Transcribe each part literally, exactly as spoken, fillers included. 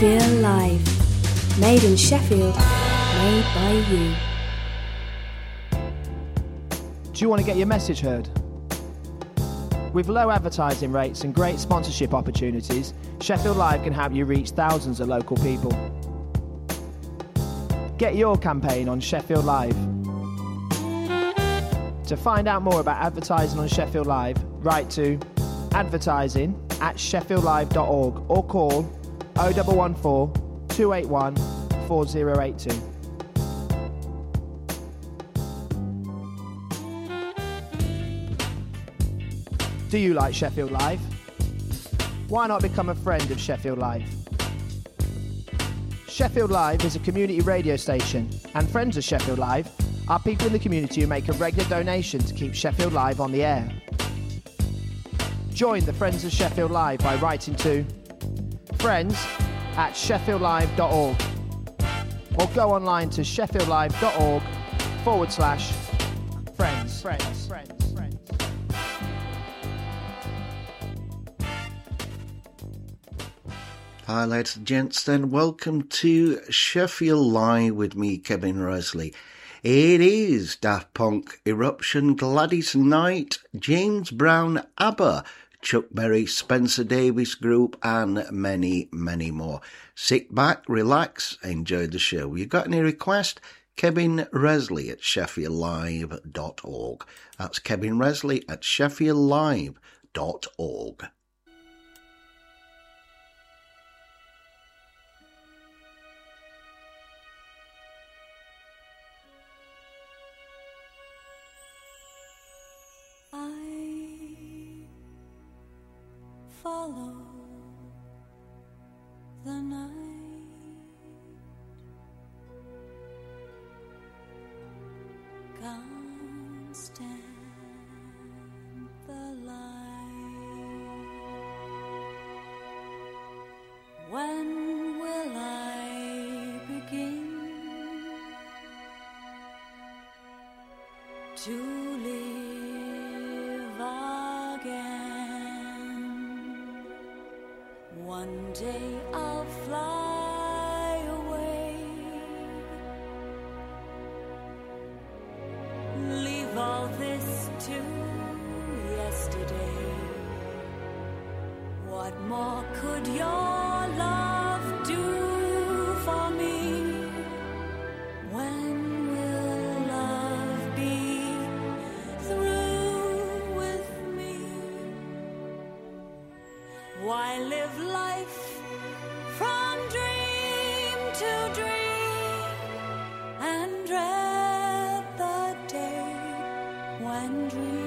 Sheffield Live. Made in Sheffield, made by you. Do you want to get your message heard? With low advertising rates and great sponsorship opportunities, Sheffield Live can help you reach thousands of local people. Get your campaign on Sheffield Live. To find out more about advertising on Sheffield Live, write to advertising at sheffield live dot org or call oh one one four, two eight one, four oh eight two. Do you like Sheffield Live? Why not become a friend of Sheffield Live? Sheffield Live is a community radio station, and friends of Sheffield Live are people in the community who make a regular donation to keep Sheffield Live on the air. Join the Friends of Sheffield Live by writing to friends at sheffield live dot org or go online to sheffield live dot org forward slash friends. Friends, friends, friends. Hi ladies and gents, then welcome to Sheffield Live with me, Kevin Resley. It is Daft Punk, Eruption, Gladys Knight, James Brown, ABBA, Chuck Berry, Spencer Davis Group, and many, many more. Sit back, relax, enjoy the show. You got any request? Kevin Resley at sheffield live dot org. That's Kevin Resley at sheffield live dot org. Follow the night, can't stand the light. When will I begin to live again? One day I'll fly away, leave all this to yesterday. What more could your love do for me? When will love be through with me? Why live life from dream to dream and dread the day when dreaming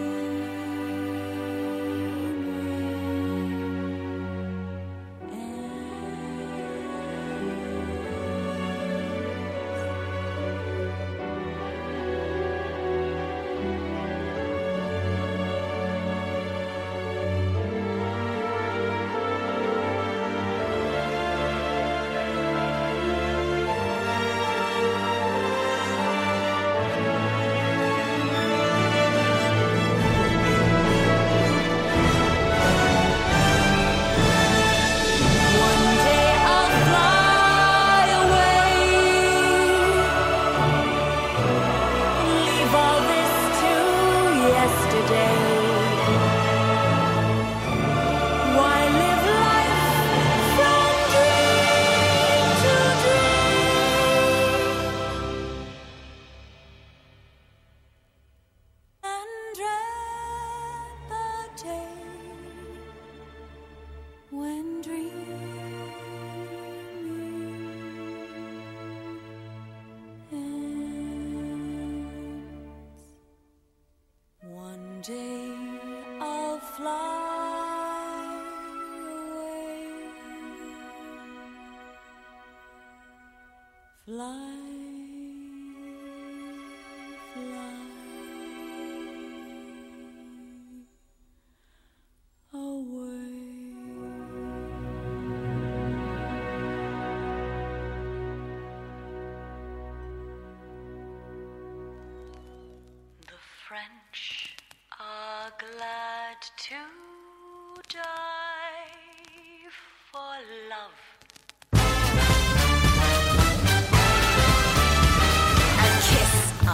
French are glad to die for love.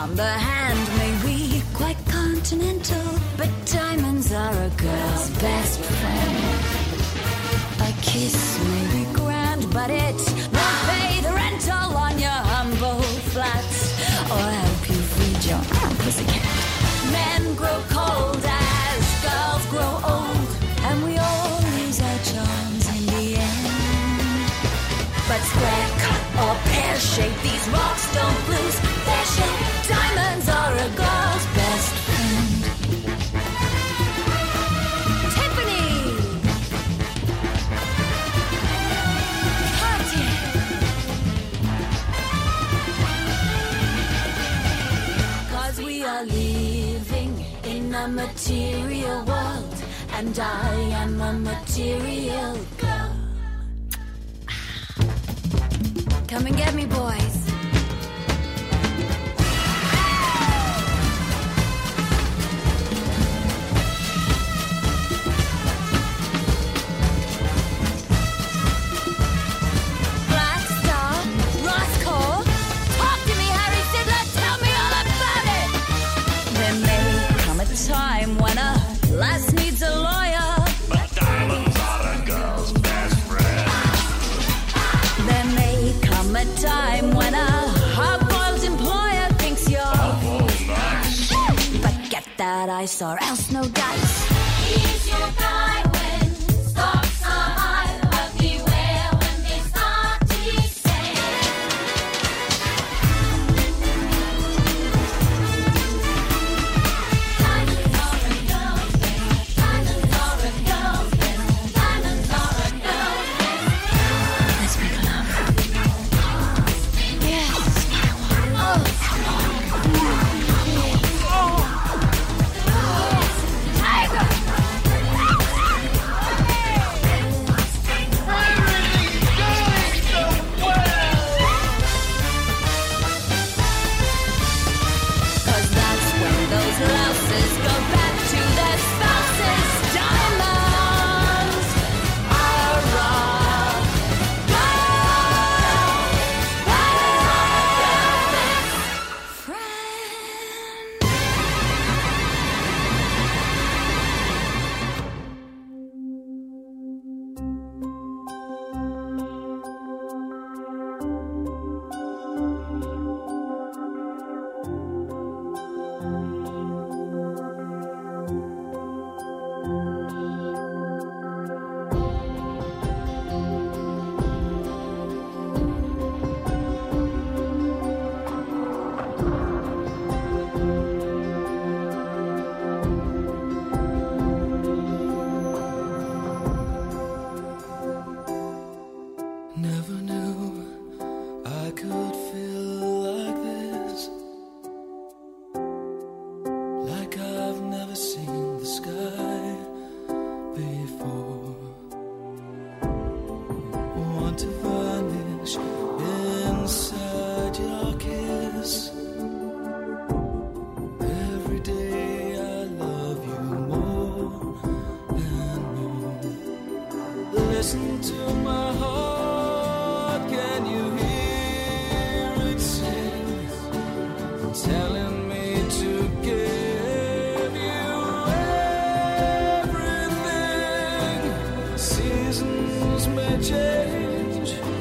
On the hand may be quite continental, but diamonds are a girl's best friend. A kiss may be grand, but it won't pay the rental on your humble flats or help you feed your own pussycat. Men grow cold as girls grow old, and we all lose our charms in the end. But square cut or pear shape, these rocks don't lose their shape. Diamonds are a girl's best friend. Tiffany! Cartier! Cause we are living in a material world, and I am a material girl. Come and get me, boys. Black Star, Roscoe, talk to me, Harry Sidler, tell me all about it. There may come a time when a lass needs a lawyer, But diamonds are a girl's best friend. there may come a time when a hard-boiled employer thinks you're Oh, nice. but get that ice or else no dice. He's your guy when stocks are high, but beware when they start to descend. Diamonds are a girl's best. Diamonds are a girl's best. Diamonds are a girl's best. Let's make love. Yes. Cause that's when those louses go back to their spouses. Diamonds are a girl's friend. Never knew I could feel like this, like I've never seen the sky before. Want to vanish inside your kiss. Every day I love you more and more. Listen to my heart, can you hear it sing? Telling me to give you everything. Seasons may change,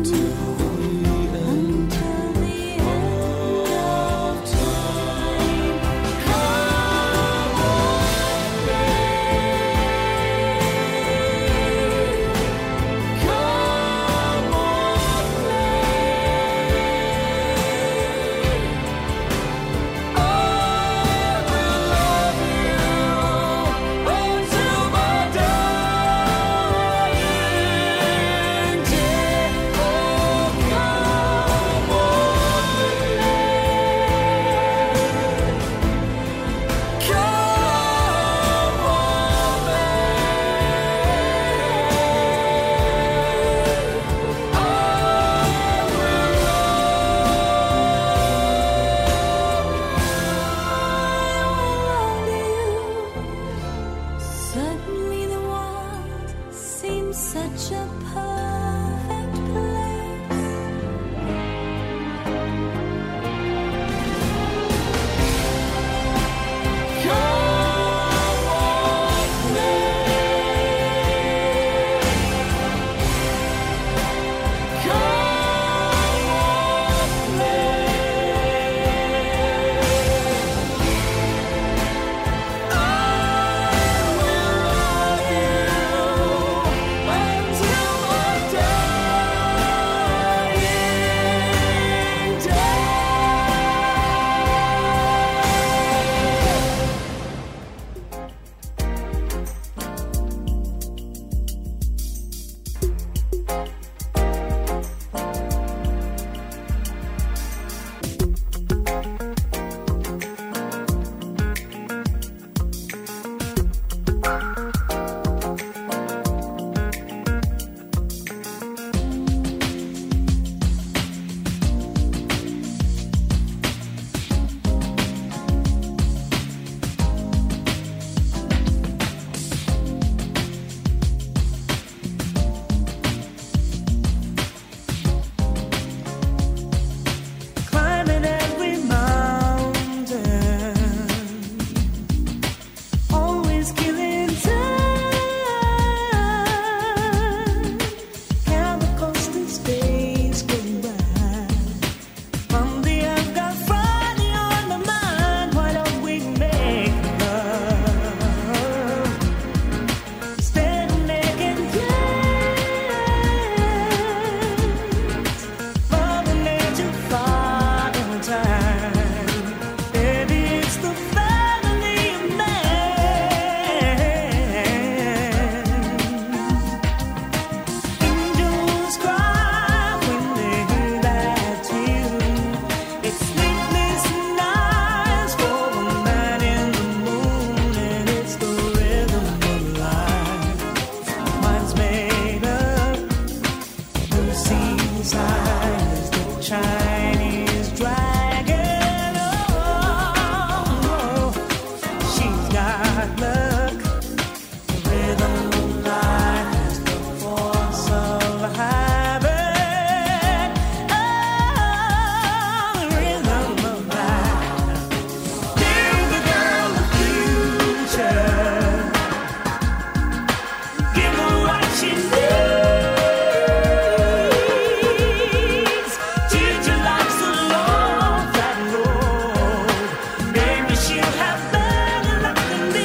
Suddenly the world seems such a perfect place. Come on, climbing every mountain, always killing time. Count the constant space going by. Monday I've got Friday on my mind. Why don't we make love instead of making plans? Mother Nature fought in time. Baby, it's the family of man. Angels cry when they hear that tune. It's sleepless nights for a man in the moon, and it's the rhythm of life. Mine's made up. Lucy's eyes, the Chinese dragon. Oh, she's got luck. The rhythm of life is the force of habit. Oh, the rhythm of life. Give the girl the future. Give her what she needs. Teach her life's a long, flat road. Maybe she'll have better luck than me.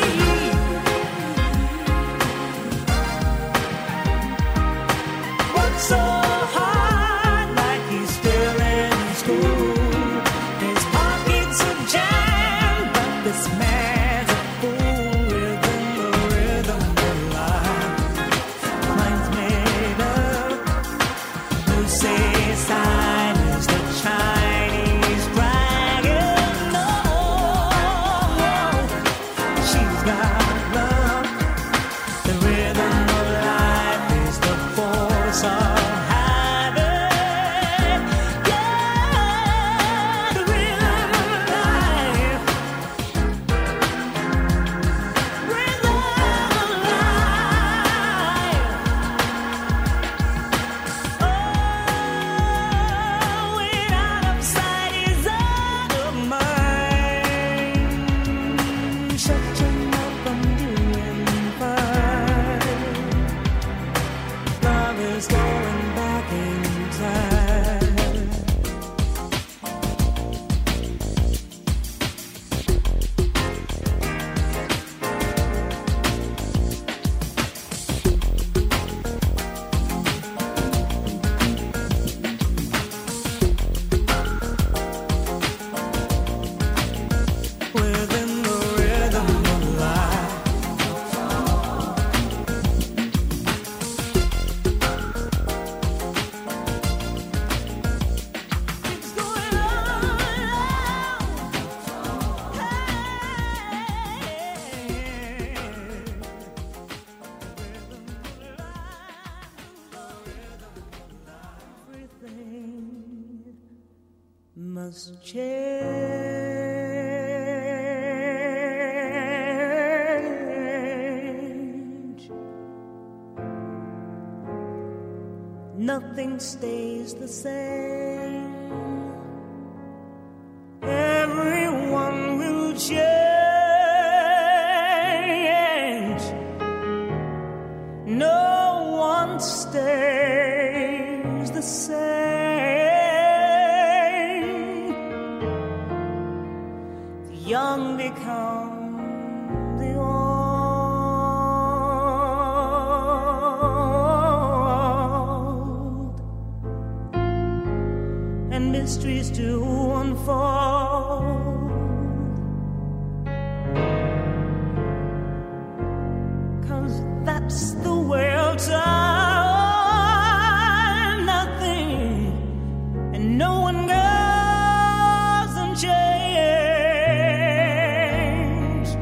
Work so hard like he's still in school. His pockets are jammed, but this man's a fool. Rhythm, the rhythm of life. Mine's made up. Lucy's sign is the Chinese dragon. No, she's got luck. The rhythm of life is the force of habit. Yeah, the rhythm of life. Rhythm of life. must change. Nothing stays the same. Everyone will change. No one stays the same. The young become the old, and mysteries do unfold. Cause that's the way of time. Nothing and no one goes unchanged.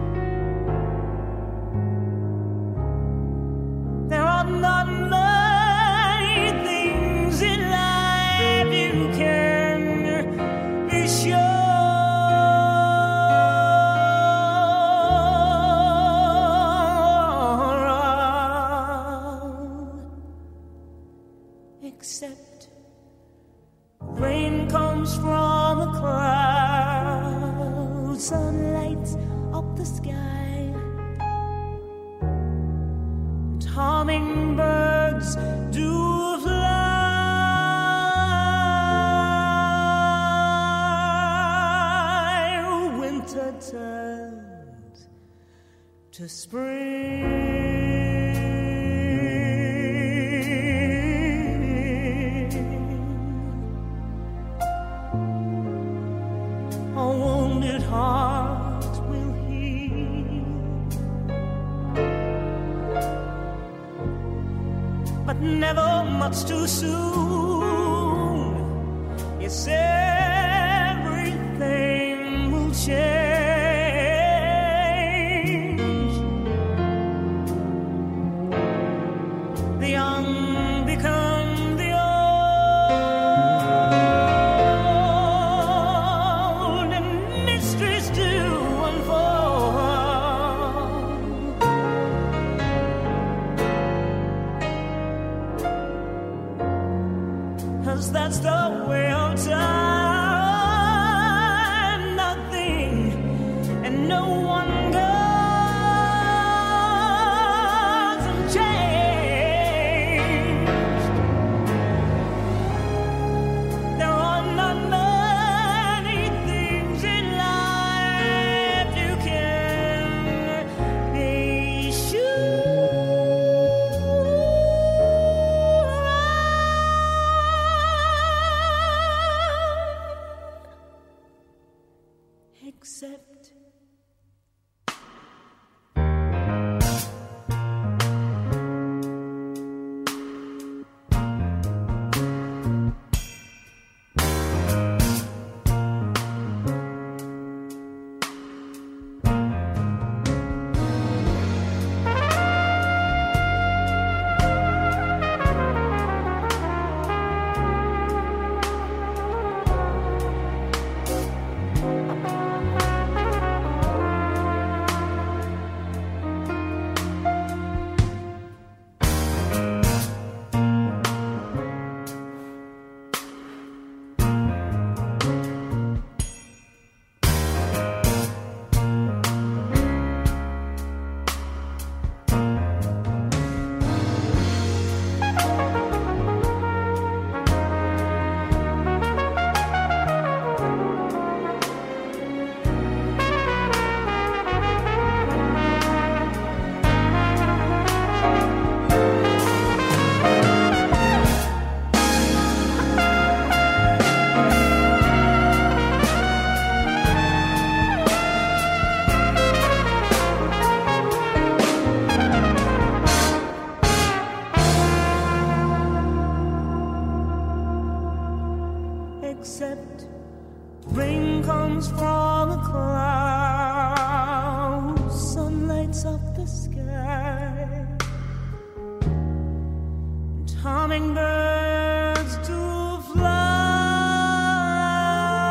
There are not many things in life you can be sure except rain comes from a cloud, sun lights up the sky, and hummingbirds do fly. Winter turns to spring. A wounded heart will heal, but never much too soon. Yes, everything will change. The young become the old, and mysteries do unfold. Cause that's the way of time. Nothing and no one goes unchanged. There are not many things in life you can be sure except except rain comes from a cloud, sun lights up the sky, and hummingbirds do fly.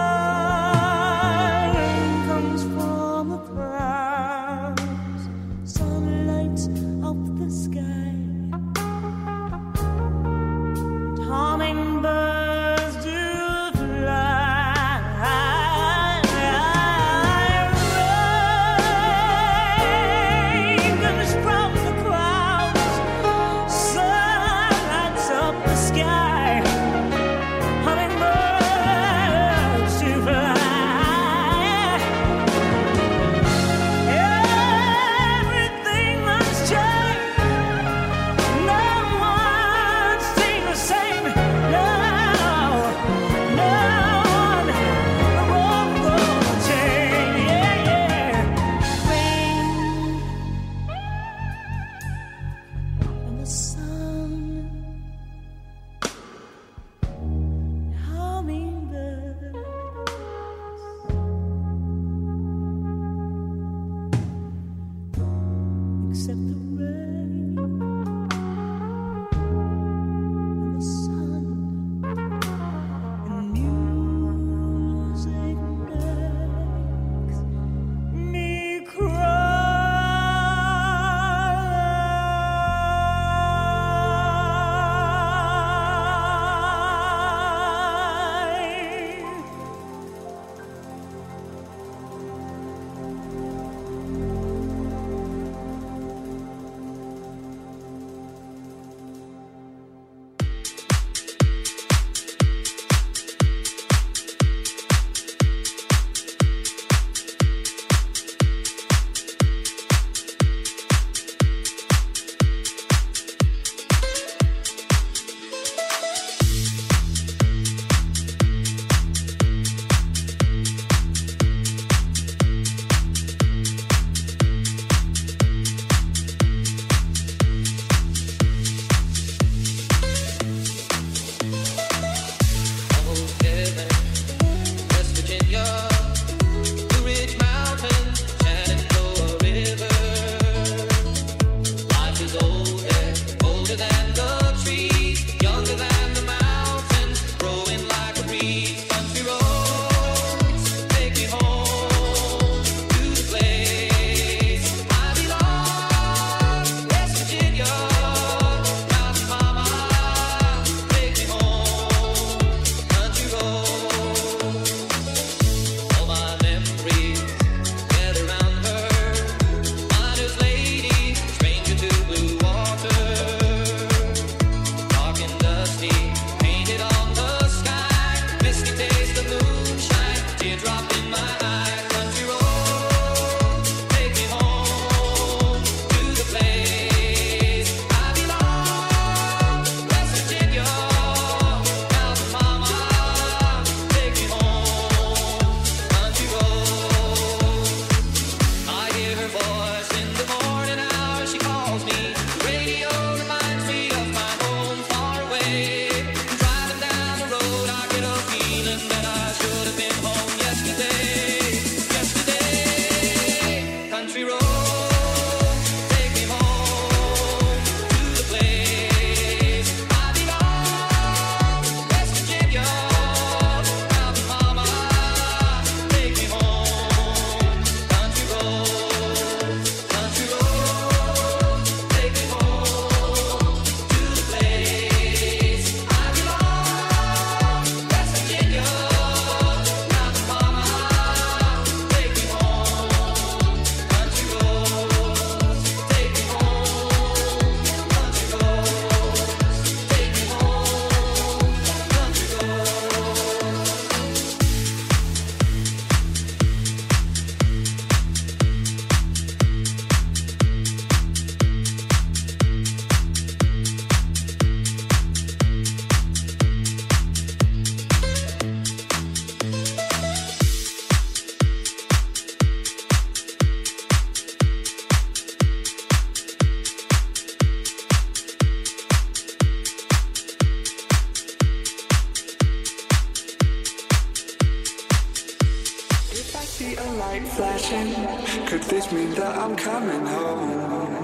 see a light flashing, could this mean that I'm coming home?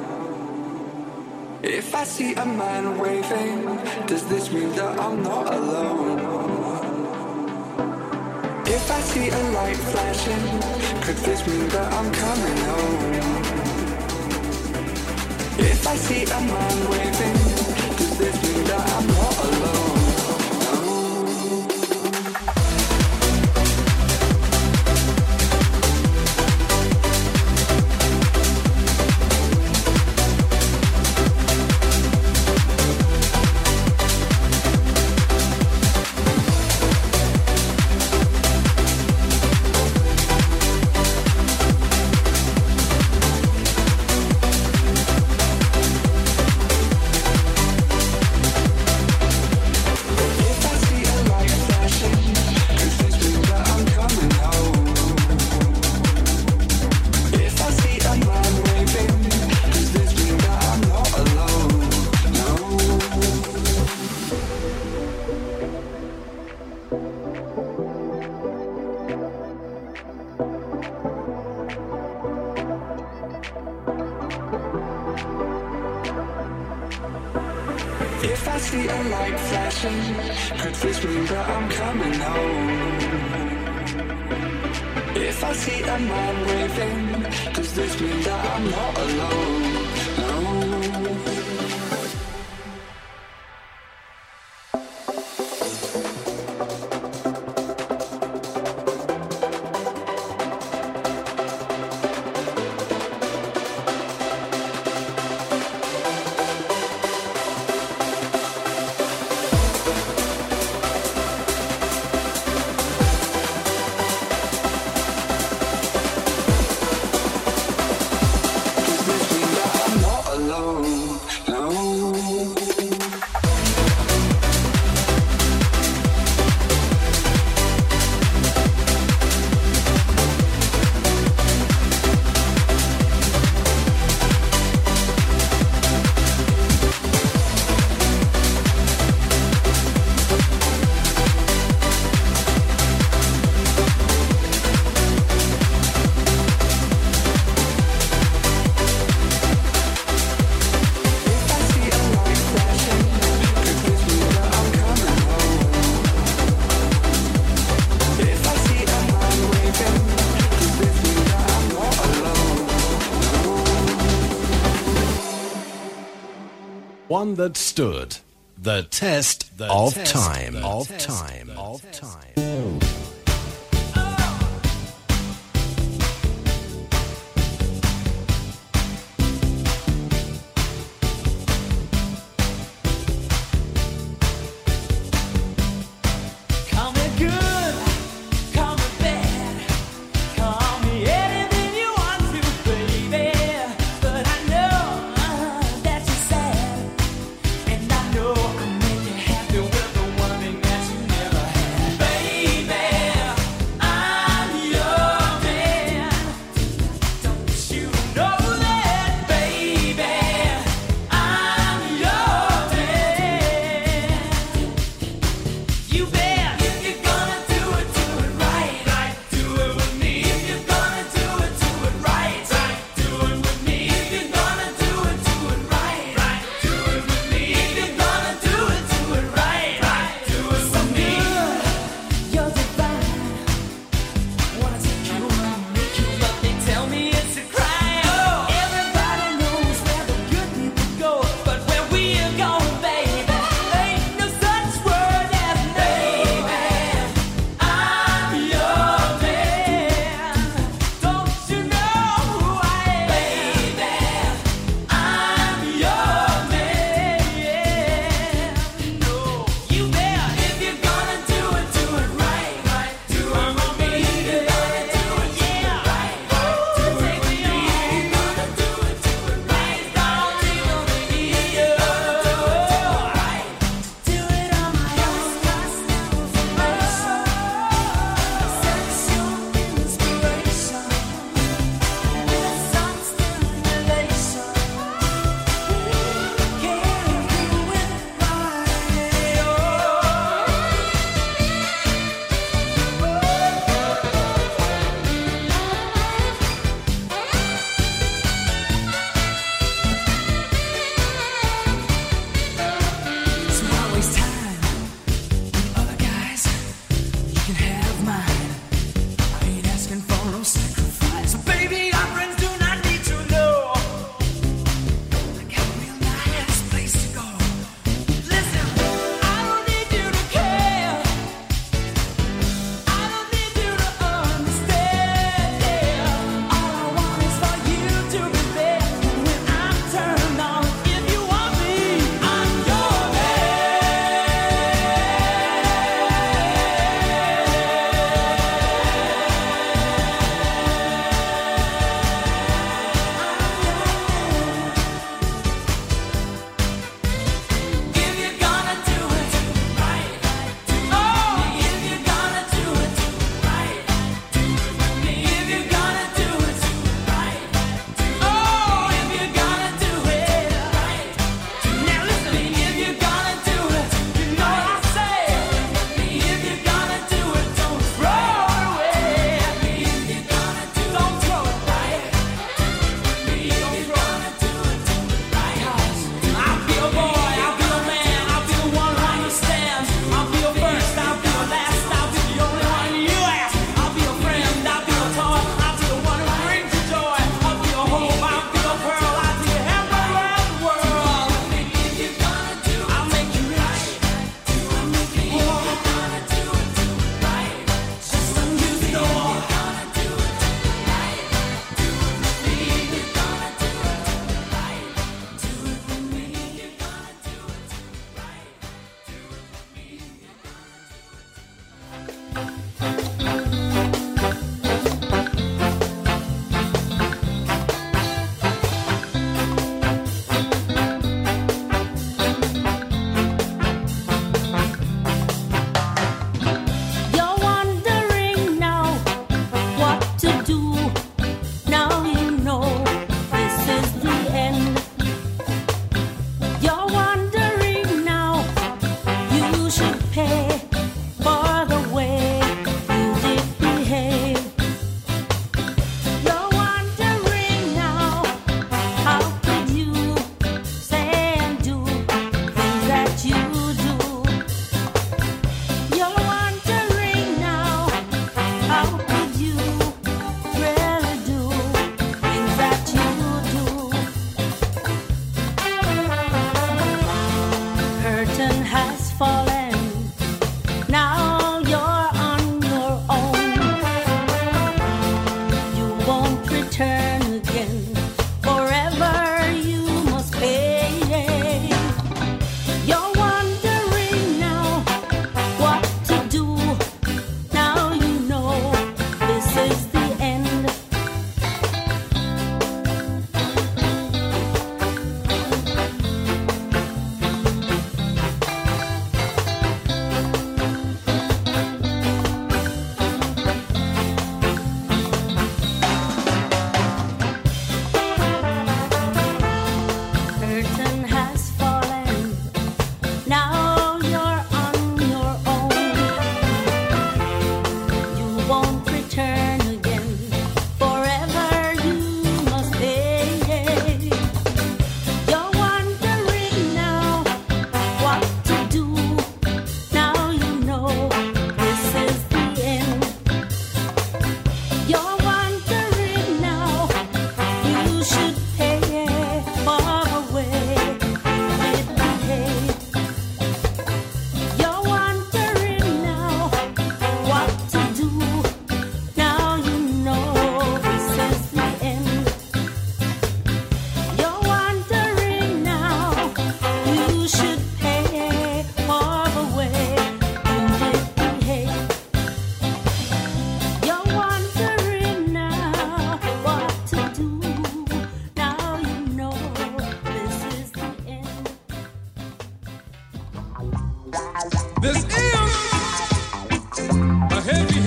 If I see a man waving, does this mean that I'm not alone? If I see a light flashing, could this mean that I'm coming home? If I see a man waving, does this mean that I'm not alone? If I see a light flashing, could this mean that I'm coming home? If I see a man waving, does this mean that I'm not alone? No. One that stood the test the of test, time. The of test, time. Of time. Baby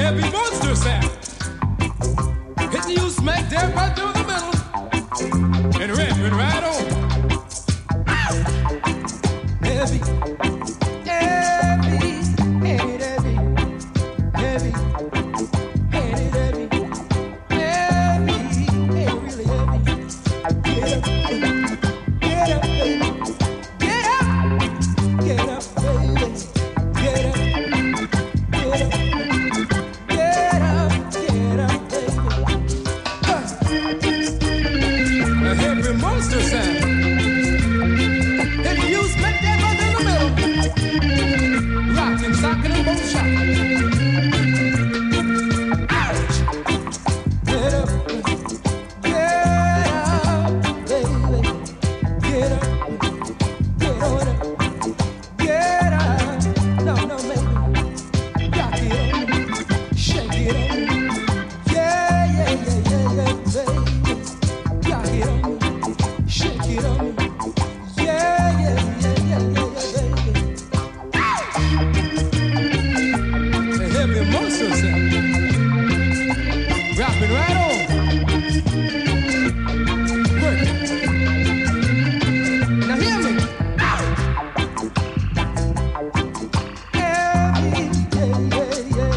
heavy monster sound. Hitting you smack dab right through the middle. And ripping right on. Heavy, heavy, heavy, heavy, heavy, heavy, heavy, heavy, really heavy. Get up, get up, baby. Get up, get up, baby. Get up, get up, get up, get up, baby. A heavy monster sound. If you smack that buzz in the middle, rockin', sockin' and both shot. Ouch! Get up, get up, baby. Get up, get on up, get up. No, no, baby. Rock it on, shake it on. Yeah, yeah, yeah, yeah, yeah, baby. Rock it on, shake it on. Yeah, yeah, yeah, yeah, yeah, yeah, baby. A heavy monster sound. Rapping right on. Work it. Now hear me. Heavy, yeah, yeah, yeah.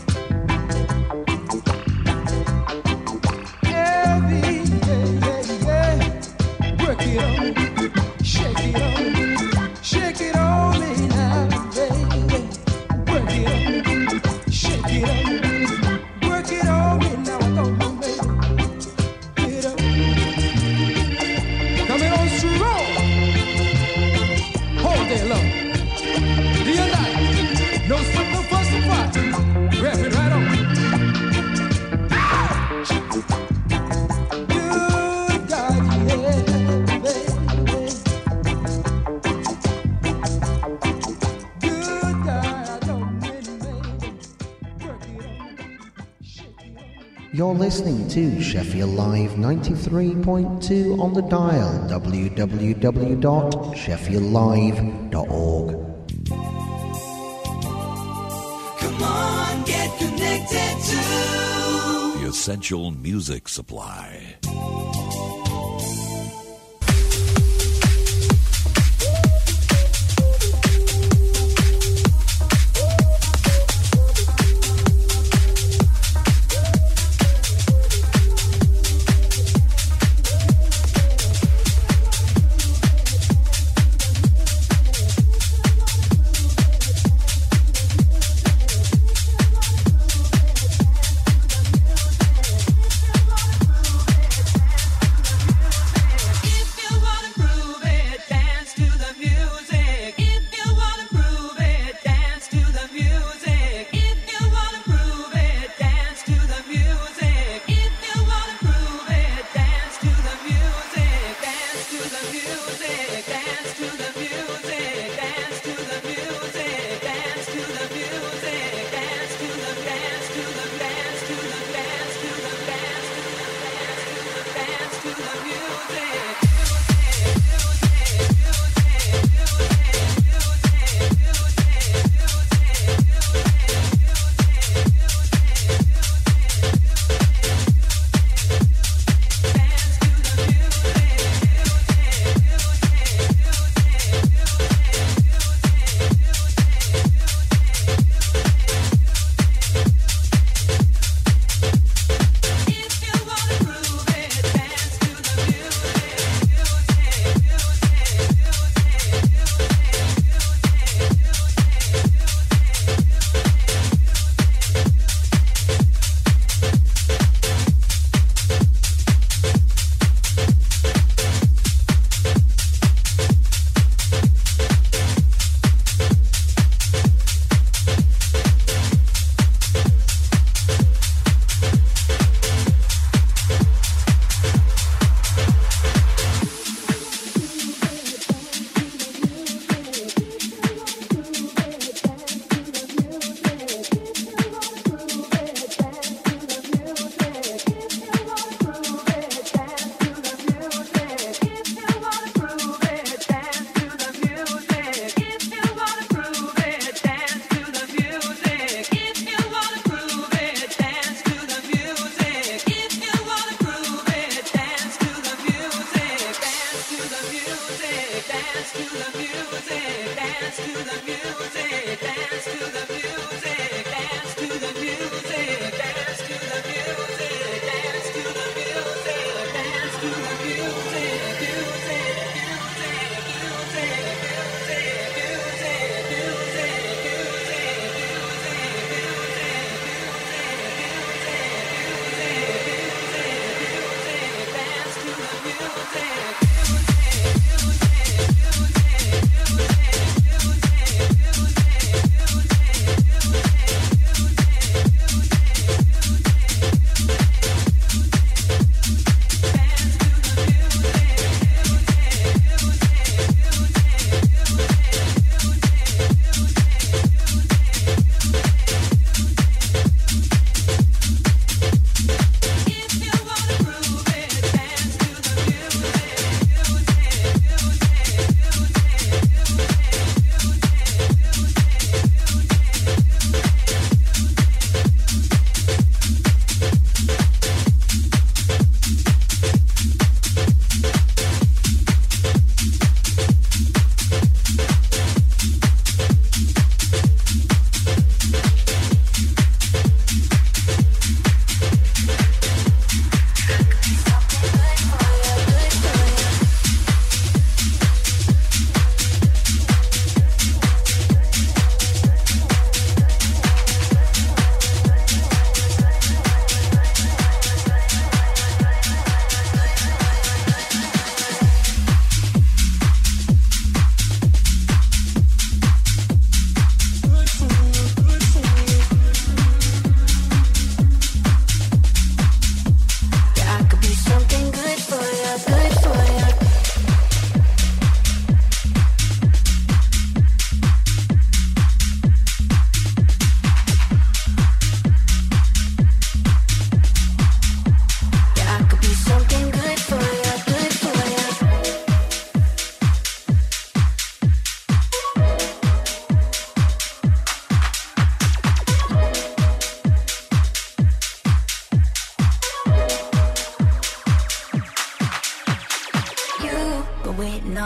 Heavy, yeah, yeah, yeah. Work it on. Shake it on, shake it on me now, baby. Work it on, shake it on, work it on me now, come on, baby. Get up, coming on strong, hold that love. Do you like it? No slip, no fuss, no fight. Wrap it right on. Ouch! Good God, yeah, baby. You're listening to Sheffield Live ninety-three point two on the dial, w w w dot sheffield live dot org. Come on, get connected to The Essential Music Supply.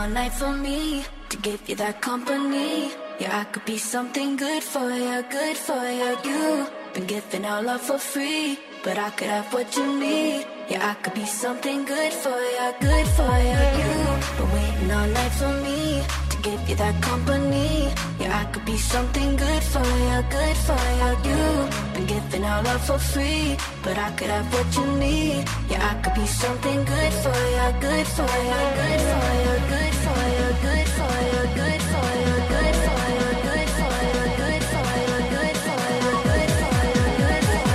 all night for me to give you that company. Yeah, I could be something good for you, good for you. You've been giving out love for free, but I could have what you need. Yeah, I could be something good for you, good for you. You've been waiting all night for me to give you that company. Yeah, I could be something good for you, good for you. You've been giving out love for free, but I could have what you need. Yeah, I could be something good for you, good for you, good for you, good for you, good for you, good for you, good for you, good for you, good for you, good for you, good for you, good for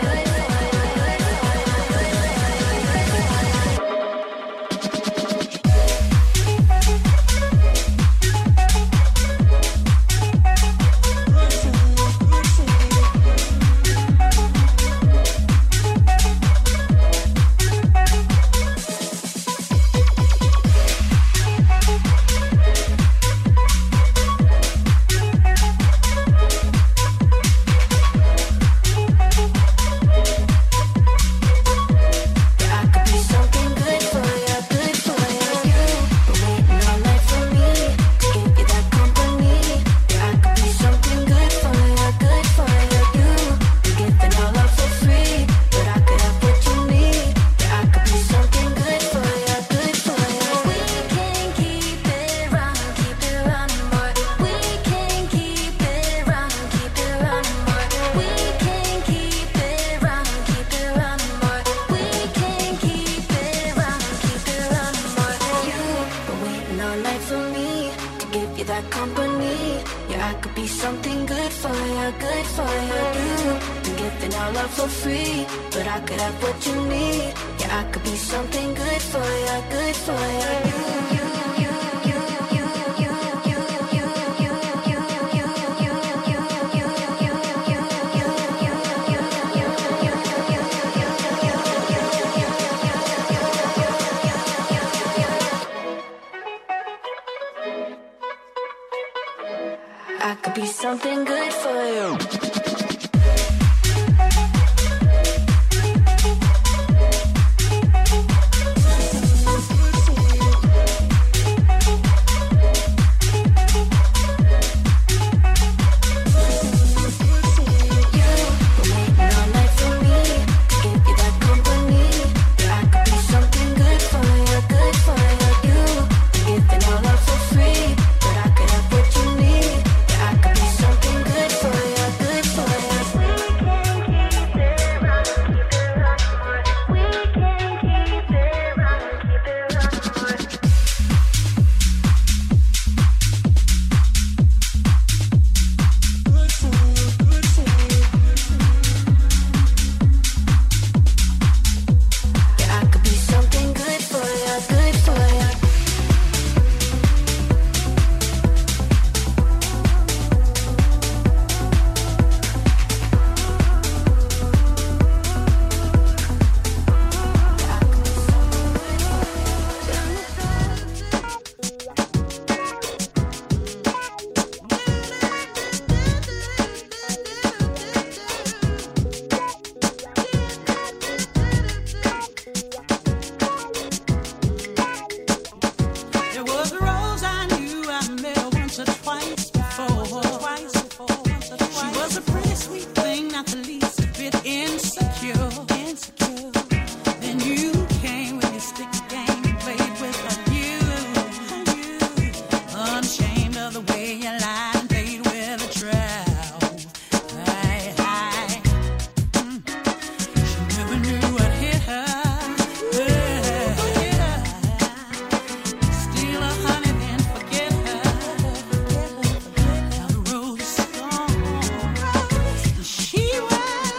I could be something good for you. She was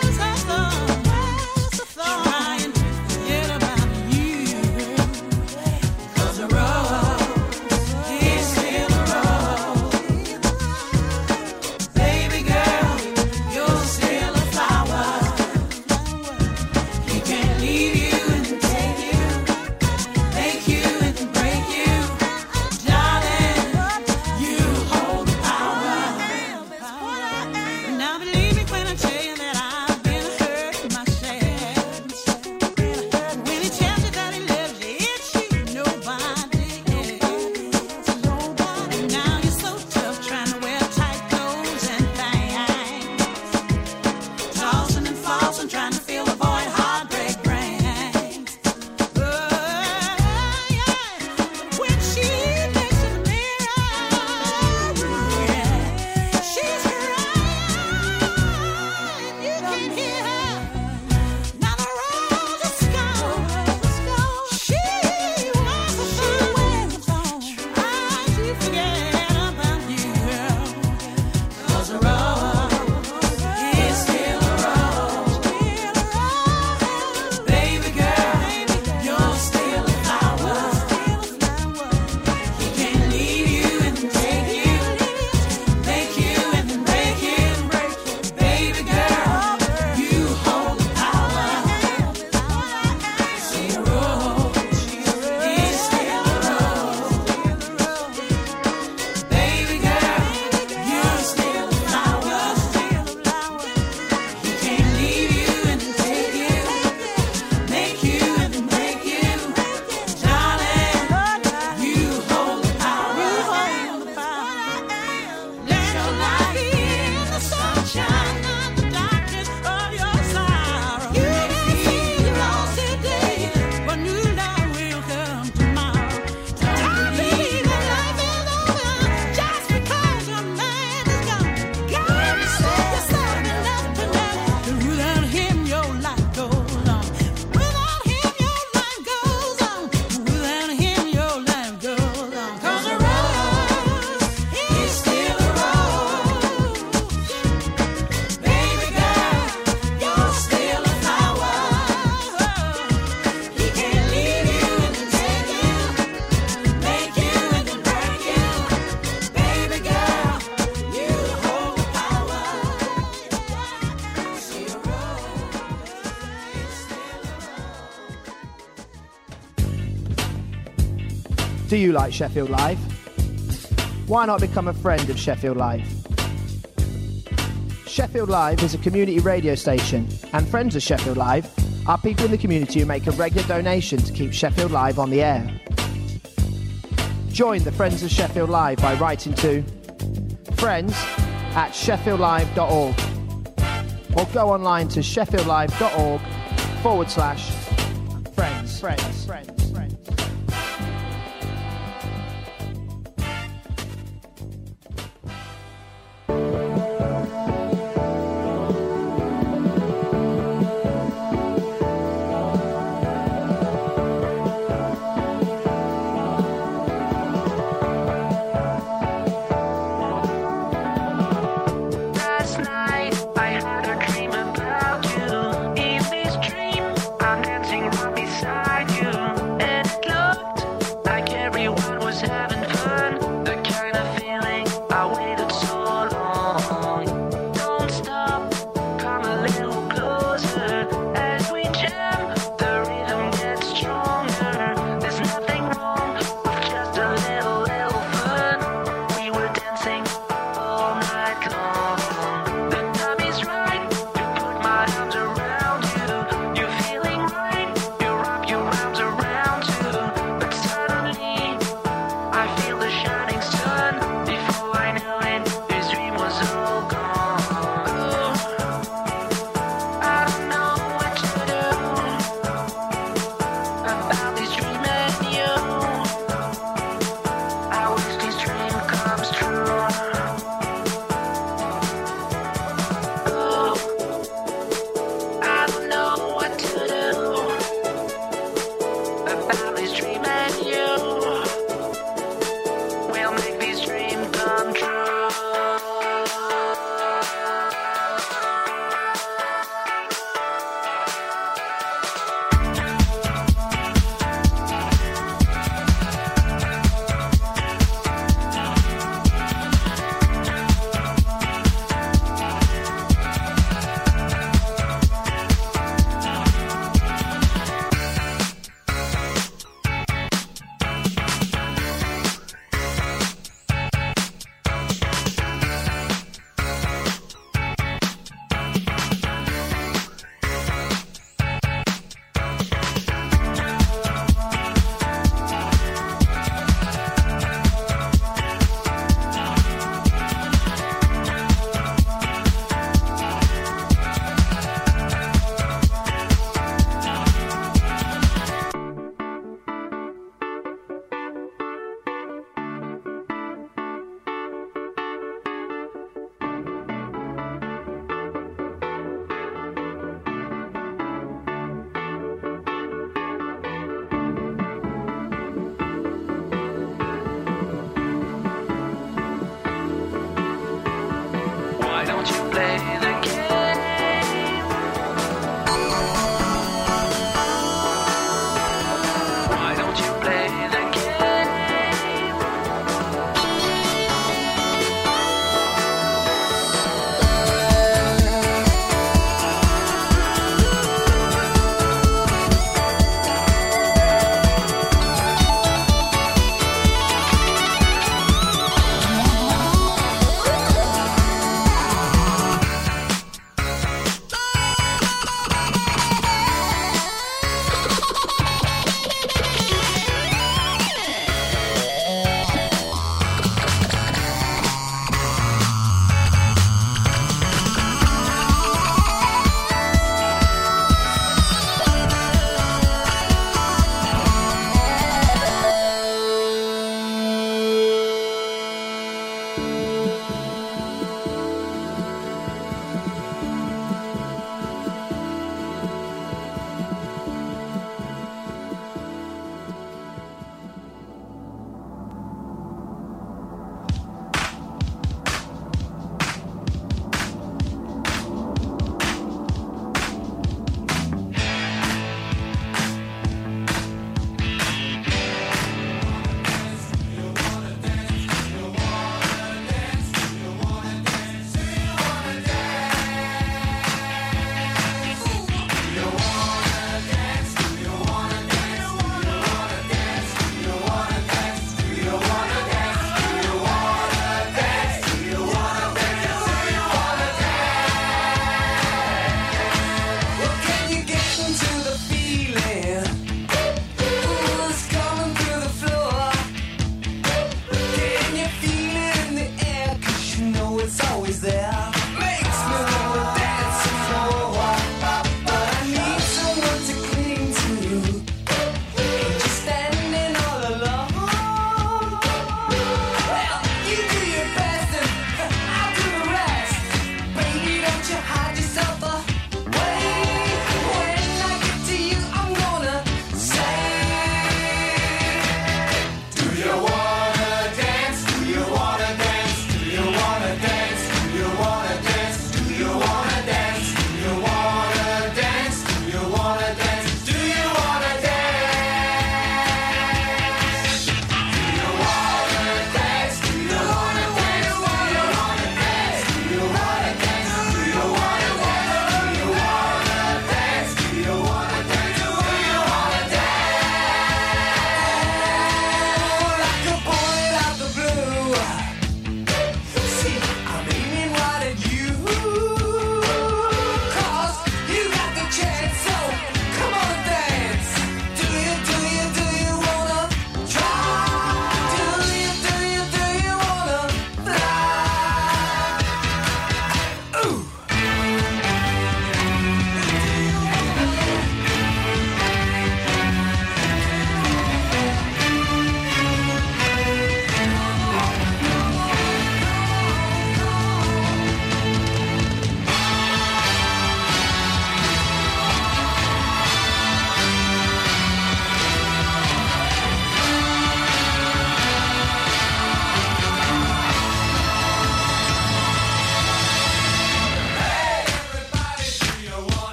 Do you like Sheffield Live? Why not become a friend of Sheffield Live? Sheffield Live is a community radio station, and friends of Sheffield Live are people in the community who make a regular donation to keep Sheffield Live on the air. Join the Friends of Sheffield Live by writing to friends at sheffield live dot org or go online to sheffield live dot org forward slash friends. Friends. Friends.